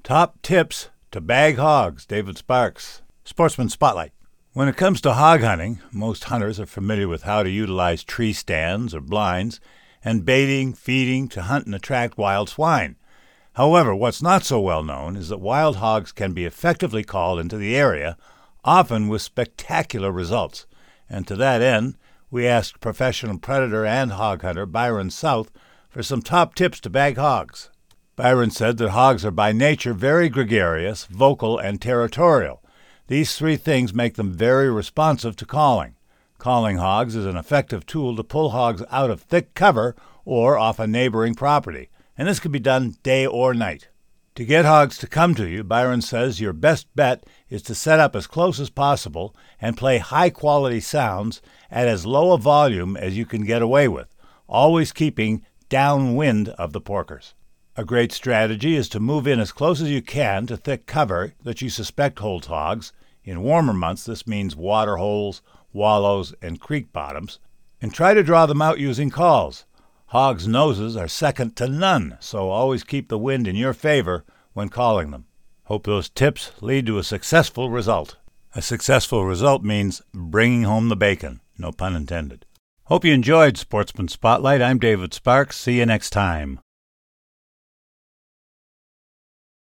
Top tips to bag hogs. David Sparks. Sportsman Spotlight. When it comes to hog hunting, most hunters are familiar with how to utilize tree stands or blinds and baiting, feeding to hunt and attract wild swine. However, what's not so well known is that wild hogs can be effectively called into the area, often with spectacular results. And to that end, we asked professional predator and hog hunter Byron South for some top tips to bag hogs. Byron said that hogs are by nature very gregarious, vocal, and territorial. These three things make them very responsive to calling. Calling hogs is an effective tool to pull hogs out of thick cover or off a neighboring property, and this can be done day or night. To get hogs to come to you, Byron says your best bet is to set up as close as possible and play high-quality sounds at as low a volume as you can get away with, always keeping downwind of the porkers. A great strategy is to move in as close as you can to thick cover that you suspect holds hogs. In warmer months, this means water holes, wallows, and creek bottoms. And try to draw them out using calls. Hogs' noses are second to none, so always keep the wind in your favor when calling them. Hope those tips lead to a successful result. A successful result means bringing home the bacon, no pun intended. Hope you enjoyed Sportsman Spotlight. I'm David Sparks. See you next time.